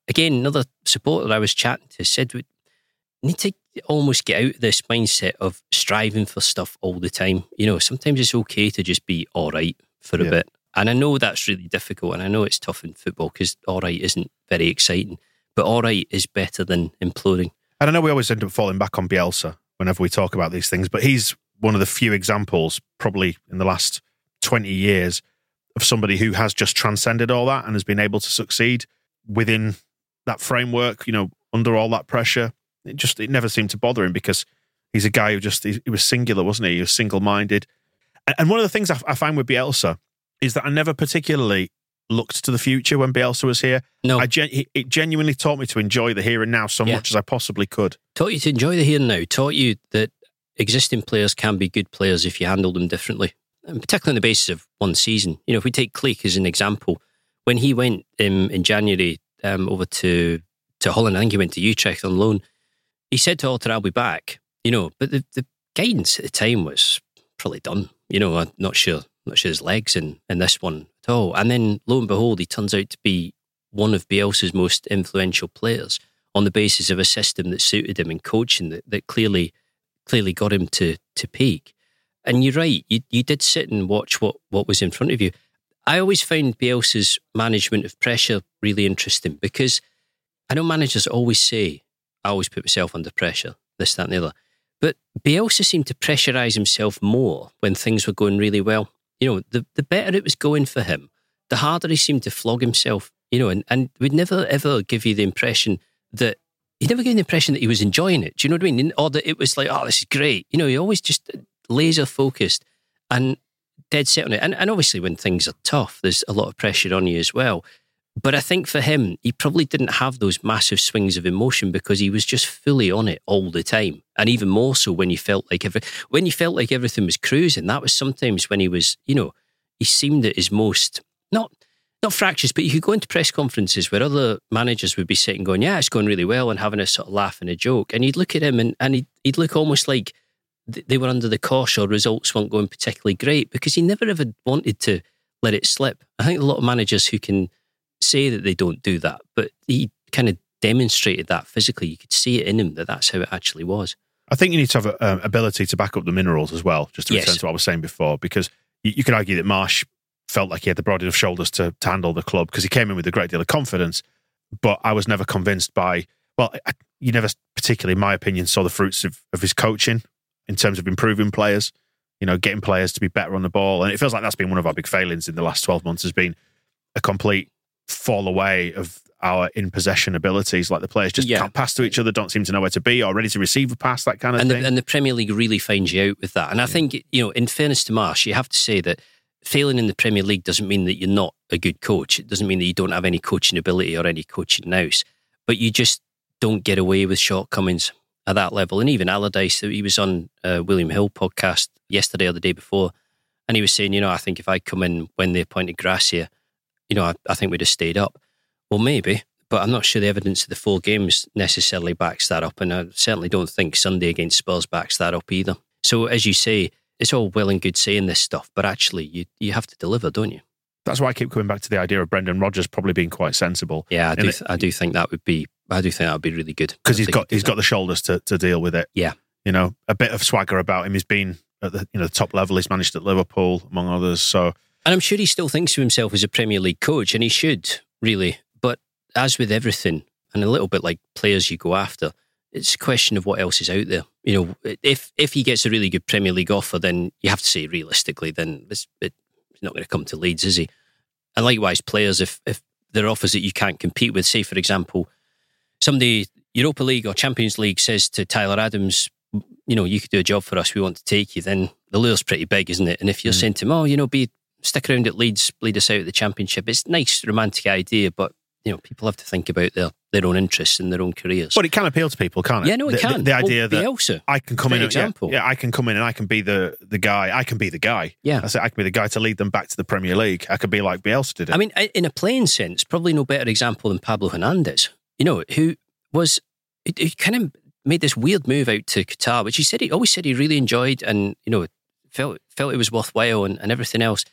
again, another supporter I was chatting to said we need to almost get out of this mindset of striving for stuff all the time. You know, sometimes it's okay to just be all right for a Yeah. bit. And I know that's really difficult, and I know it's tough in football because all right isn't very exciting, but all right is better than imploding. And I know we always end up falling back on Bielsa whenever we talk about these things, but he's one of the few examples, probably in the last twenty years, of somebody who has just transcended all that and has been able to succeed within that framework, you know, under all that pressure. It just, it never seemed to bother him because he's a guy who just, he, he was singular, wasn't he? He was single-minded. And, and one of the things I, I find with Bielsa is that I never particularly looked to the future when Bielsa was here. No. I gen- it genuinely taught me to enjoy the here and now so Yeah. much as I possibly could. Taught you to enjoy the here and now, taught you that existing players can be good players if you handle them differently, and particularly on the basis of one season. You know, if we take Cleek as an example, when he went um, in January um, over to, to Holland, I think he went to Utrecht on loan, he said to Alter, I'll be back, you know, but the, the guidance at the time was probably done. You know, I'm not sure, not sure his legs in, in this one at all. And then lo and behold, he turns out to be one of Bielsa's most influential players on the basis of a system that suited him and coaching that, that clearly clearly got him to to peak. And you're right, you you did sit and watch what, what was in front of you. I always found Bielsa's management of pressure really interesting because I know managers always say, I always put myself under pressure, this, that and the other. But Bielsa seemed to pressurise himself more when things were going really well. You know, the, the better it was going for him, the harder he seemed to flog himself, you know, and, and would never ever give you the impression that, he never gave the impression that he was enjoying it. Do you know what I mean? Or that it was like, oh, this is great. You know, he always just laser focused and dead set on it. And, and obviously when things are tough, there's a lot of pressure on you as well. But I think for him, he probably didn't have those massive swings of emotion because he was just fully on it all the time. And even more so when you felt like every, when you felt like everything was cruising. That was sometimes when he was, you know, he seemed at his most, not not fractious, but you could go into press conferences where other managers would be sitting going, yeah, it's going really well, and having a sort of laugh and a joke. And you'd look at him and, and he'd, he'd look almost like they were under the cosh or results weren't going particularly great because he never ever wanted to let it slip. I think a lot of managers who can say that they don't do that, but he kind of demonstrated that physically. You could see it in him that that's how it actually was. I think you need to have an ability to back up the minerals as well, just to return Yes. to what I was saying before, because you, you could argue that Marsh felt like he had the broad enough shoulders to, to handle the club because he came in with a great deal of confidence, but I was never convinced by, well, I, you never particularly, in my opinion, saw the fruits of, of his coaching in terms of improving players, you know, getting players to be better on the ball. And it feels like that's been one of our big failings in the last twelve months, has been a complete fall away of our in possession abilities. Like the players just Yeah. can't pass to each other, don't seem to know where to be or ready to receive a pass, that kind of And thing. the, and the Premier League really finds you out with that. And I think, you know, in fairness to Marsh, you have to say that failing in the Premier League doesn't mean that you're not a good coach. It doesn't mean that you don't have any coaching ability or any coaching nous, but you just don't get away with shortcomings at that level. And even Allardyce, he was on uh, William Hill podcast yesterday or the day before, and he was saying, you know, I think if I'd come in when they appointed Gracia, you know, I, I think we'd have stayed up. Well, maybe, but I'm not sure the evidence of the four games necessarily backs that up. And I certainly don't think Sunday against Spurs backs that up either. So as you say, it's all well and good saying this stuff, but actually you you have to deliver, don't you? That's why I keep coming back to the idea of Brendan Rodgers probably being quite sensible. Yeah, I And do. it- Th- I do think that would be. I do think that would be really good because he's If they got could do he's that. got the shoulders to, to deal with it. Yeah. You know, a bit of swagger about him. He's been at the you know top level. He's managed at Liverpool, among others. So And I'm sure he still thinks of himself as a Premier League coach, and he should, really. But as with everything, and a little bit like players you go after, it's a question of what else is out there. You know, if if he gets a really good Premier League offer, then you have to say realistically, then it's, it's not going to come to Leeds, is he? And likewise, players, if if there are offers that you can't compete with, say, for example, somebody, Europa League or Champions League, says to Tyler Adams, you know, you could do a job for us, we want to take you, then the lure's pretty big, isn't it? And if you're Mm. saying to him, oh, you know, be stick around at Leeds, lead us out at the Championship, it's a nice, romantic idea, but, you know, people have to think about their, their own interests and their own careers. but it can appeal to people, can't it? yeah, no, it the, can. The, the idea well, that Bielsa, I can come for in, and, example. yeah, yeah, I can come in and I can be the the guy. I can be the guy. Yeah. I say I can be the guy to lead them back to the Premier League. I could be like Bielsa did it. I mean, in a playing sense, probably no better example than Pablo Hernandez, you know, who was, he kind of made this weird move out to Qatar, which he said he always said he really enjoyed and, you know, felt felt it was worthwhile and, and everything else.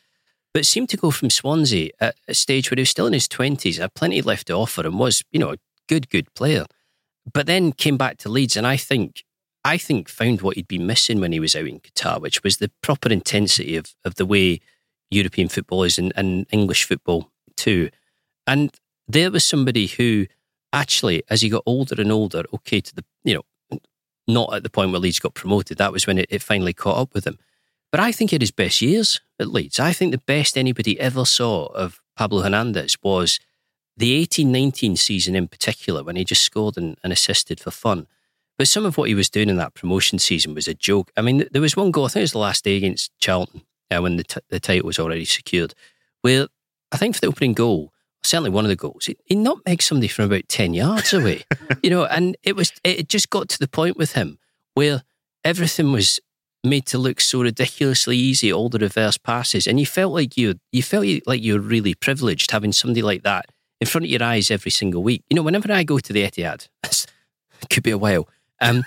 but seemed to go from Swansea at a stage where he was still in his twenties, had plenty left to offer, and was, you know, a good, good player. But then came back to Leeds, and I think I think found what he'd been missing when he was out in Qatar, which was the proper intensity of, of the way European football is and, and English football too. And there was somebody who actually, as he got older and older, okay, to the, you know, not at the point where Leeds got promoted, that was when it, it finally caught up with him. But I think he had his best years at Leeds. I think the best anybody ever saw of Pablo Hernandez was the eighteen nineteen season in particular, when he just scored and, and assisted for fun. But some of what he was doing in that promotion season was a joke. I mean, there was one goal, I think it was the last day against Charlton, uh, when the, t- the title was already secured, where I think for the opening goal, certainly one of the goals, he, he nutmegged somebody from about ten yards away. you know, and it was it just got to the point with him where everything was made to look so ridiculously easy, all the reverse passes, and you felt like you you felt like you were really privileged having somebody like that in front of your eyes every single week. You know, whenever I go to the Etihad, it could be a while, um,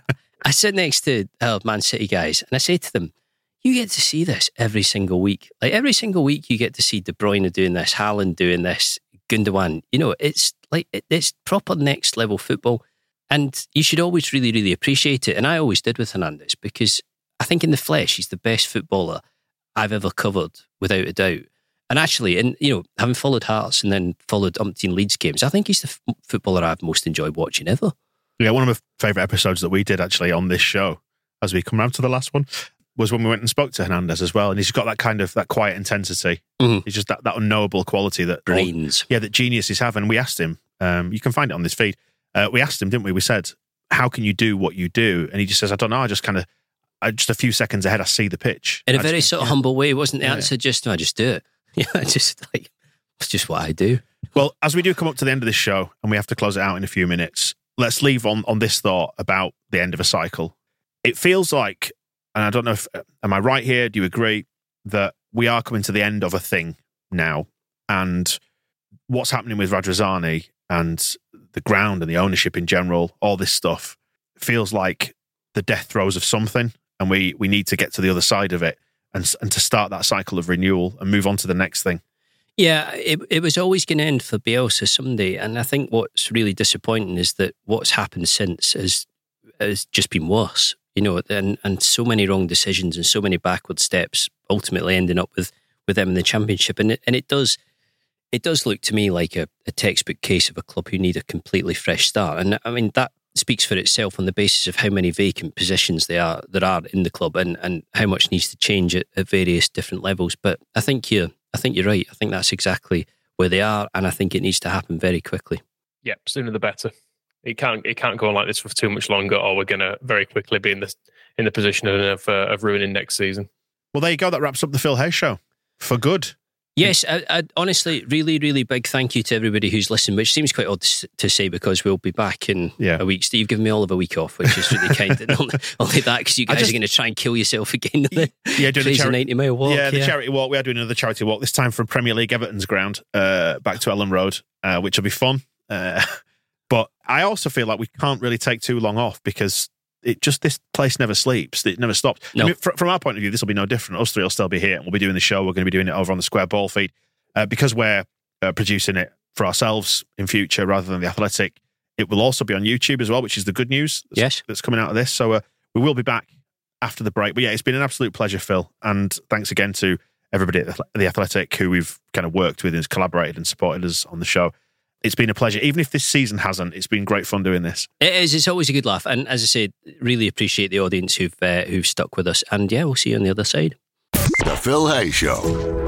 I sit next to uh, Man City guys and I say to them, you get to see this every single week. Like every single week you get to see De Bruyne doing this, Haaland doing this, Gundogan. You know, it's like, it, it's proper next level football. And you should always really, really appreciate it. And I always did with Hernandez, because I think in the flesh, he's the best footballer I've ever covered, without a doubt. And actually, and you know, having followed Hearts and then followed umpteen Leeds games, I think he's the f- footballer I've most enjoyed watching ever. Yeah, one of my favourite episodes that we did actually on this show, as we come around to the last one, was when we went and spoke to Hernandez as well. And he's got that kind of, that quiet intensity. Mm-hmm. He's just that, that unknowable quality that... Brains. All, yeah, that geniuses have. And we asked him, um, you can find it on this feed, uh, we asked him, didn't we? We said, how can you do what you do? And he just says, I don't know, I just kind of, I, just a few seconds ahead, I see the pitch. In a I very just, sort of yeah. humble way, wasn't the yeah. answer just, no, I just do it. Yeah, just like, it's just what I do. Well, as we do come up to the end of this show, and we have to close it out in a few minutes, let's leave on, on this thought about the end of a cycle. It feels like, and I don't know if, am I right here? Do you agree that we are coming to the end of a thing now? And what's happening with Radrizzani and the ground and the ownership in general, all this stuff, feels like the death throes of something, and we we need to get to the other side of it and and to start that cycle of renewal and move on to the next thing. Yeah, it it was always going to end for Bielsa someday, and I think what's really disappointing is that what's happened since has has just been worse. You know, and and so many wrong decisions and so many backward steps, ultimately ending up with, with them in the Championship, and it and it does it does look to me like a, a textbook case of a club who need a completely fresh start. And I mean that speaks for itself on the basis of how many vacant positions there are there are in the club, and, and how much needs to change at, at various different levels. But I think you're I think you're right. I think that's exactly where they are, and I think it needs to happen very quickly. Yeah, sooner the better. It can't it can't go on like this for too much longer, or we're going to very quickly be in the in the position of uh, of ruining next season. Well, there you go. That wraps up the Phil Hayes Show for good. Yes, I, I, honestly, really, really big thank you to everybody who's listened, which seems quite odd to, to say because we'll be back in yeah. a week. Steve, given me all of a week off, which is really kind. And only, only that because you guys just, are going to try and kill yourself again. Yeah, doing the charity ninety mile walk. Yeah, the yeah. charity walk. We are doing another charity walk, this time from Premier League Everton's ground, uh, back to Ellen Road, uh, which will be fun. Uh, but I also feel like we can't really take too long off because it just, this place never sleeps. It never stops. No. I mean, fr- from our point of view, this will be no different. Us three will still be here and we'll be doing the show. We're going to be doing it over on the Square Ball feed. Uh, because we're uh, producing it for ourselves in future rather than The Athletic, it will also be on YouTube as well, which is the good news that's, yes. that's coming out of this. So uh, we will be back after the break. But yeah, it's been an absolute pleasure, Phil. And thanks again to everybody at The Athletic who we've kind of worked with and has collaborated and supported us on the show. It's been a pleasure. Even if this season hasn't, it's been great fun doing this. It is. It's always a good laugh. And as I said, really appreciate the audience who've uh, who've stuck with us. And yeah, we'll see you on the other side. The Phil Hayes Show.